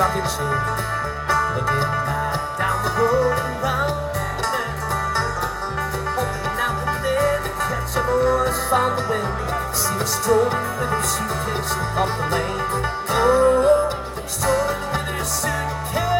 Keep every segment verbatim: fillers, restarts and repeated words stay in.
rocking chair, looking back down the road and round the bend, hoping now and then to catch a voice on the wind, see her strolling with her suitcase up the lane. Oh, strolling with her suitcase.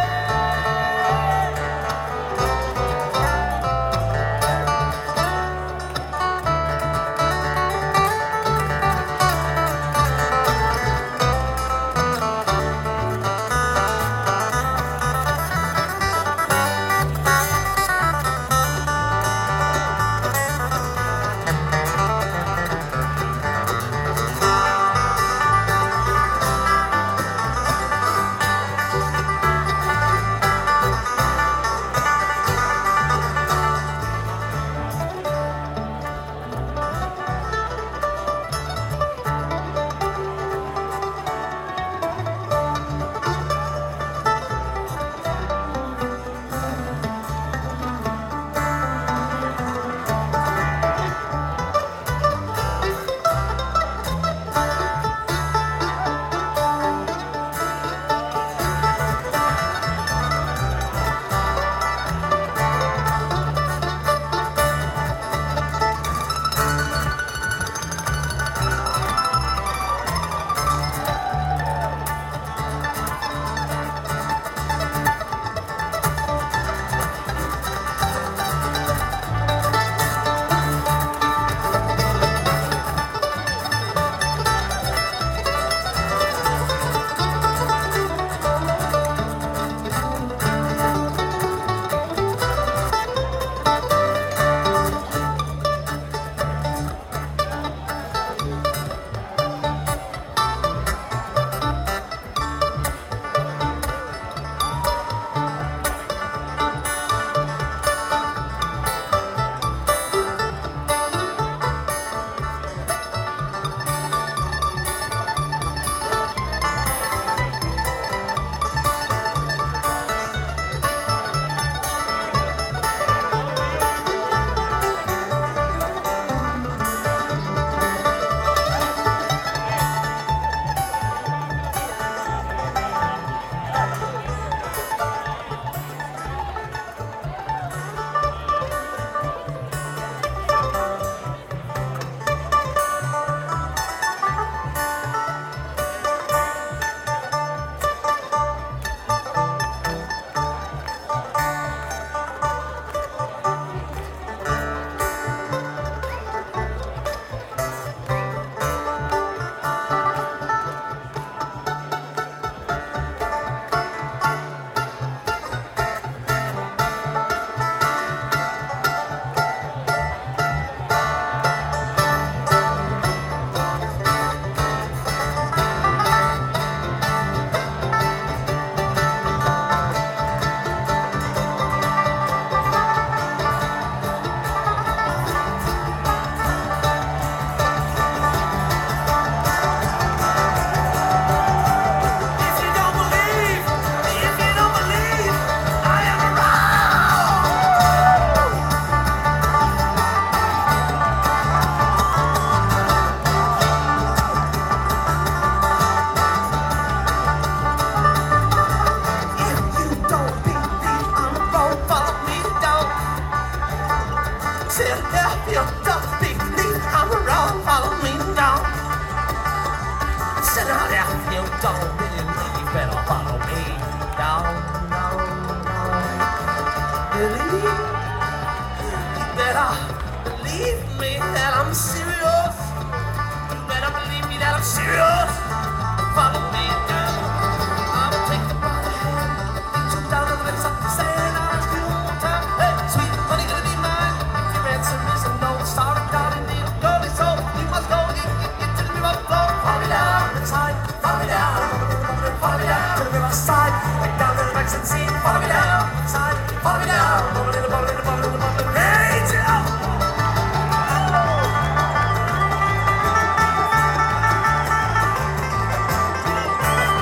Hey, Joe!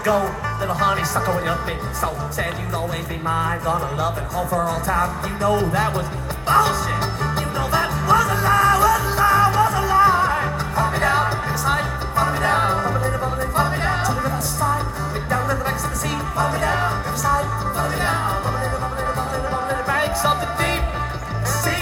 go. Little honeysuckle with your big soul. Said you'd always be mine, gonna love and hold for all time. You know that was bullshit. You know that was a lie, was a lie, was a lie. Follow me down, inside, follow me down. Follow me down, follow me down, follow me down. To the river side, down to the banks of the sea. Follow me down, riverside, follow me down. Follow me down, follow me down, follow me down, follow me down. Banks of the deep sea.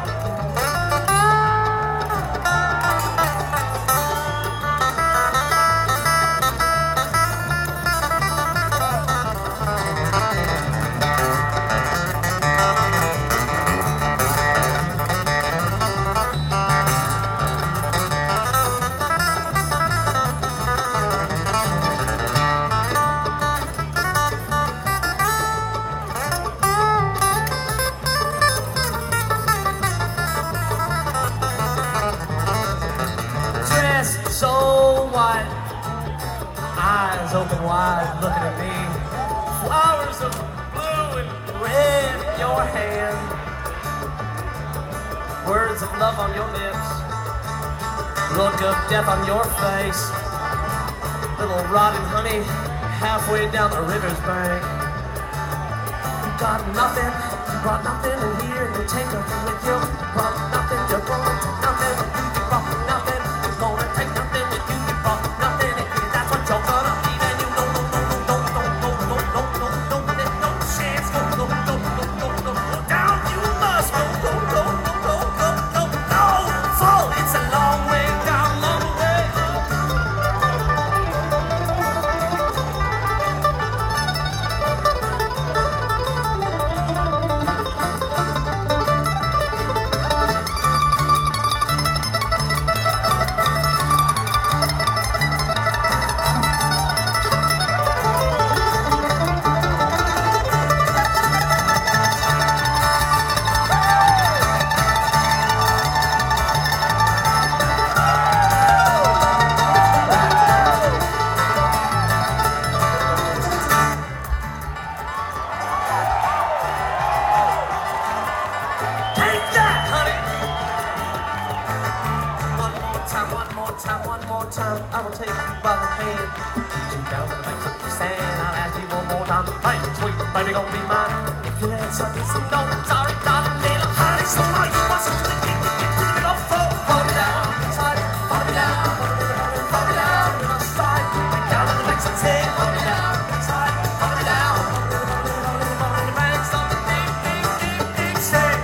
So white, eyes open wide, looking at me. Flowers of blue and red in your hand. Words of love on your lips. Look of death on your face. Little rotting honey halfway down the river's bank. You got nothing, you brought nothing in here, and you take nothing with you. You brought nothing, you're going to take nothing. You brought nothing, you're gonna take nothing. Time, I will take you by the hand. Lead you down the banks of the sand. I'll ask you one more time. Hey, sweet baby, gonna be mine. If you let something, so don't. Sorry, darling, little honey. So now you want something to get, get, get to the middle. Follow me down, inside. Follow me down, follow me down, in my side. Down on the banks of the sand. Follow me down, inside. Follow me down, follow the banks of the deep, deep, deep, deep sand.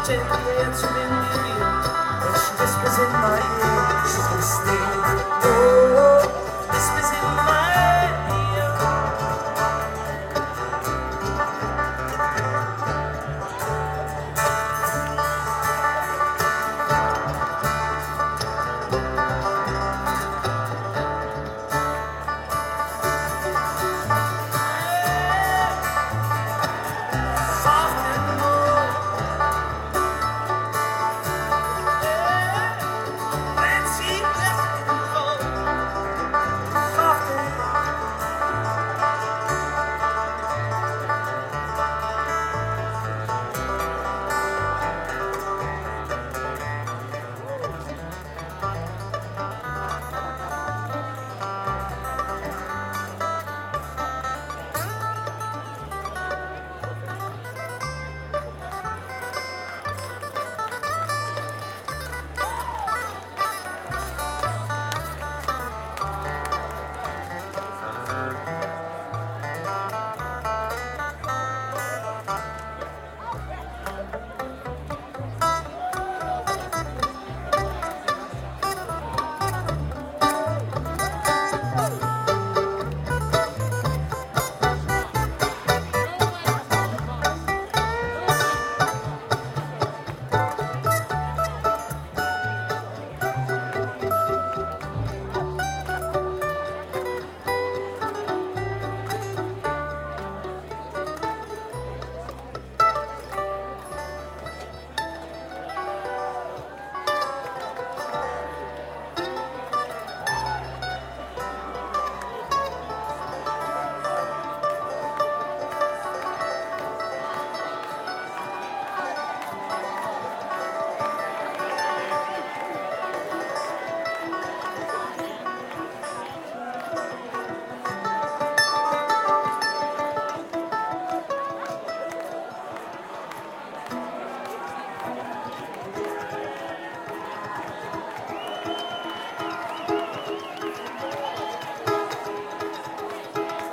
gently answering me, but she whispers in my ear.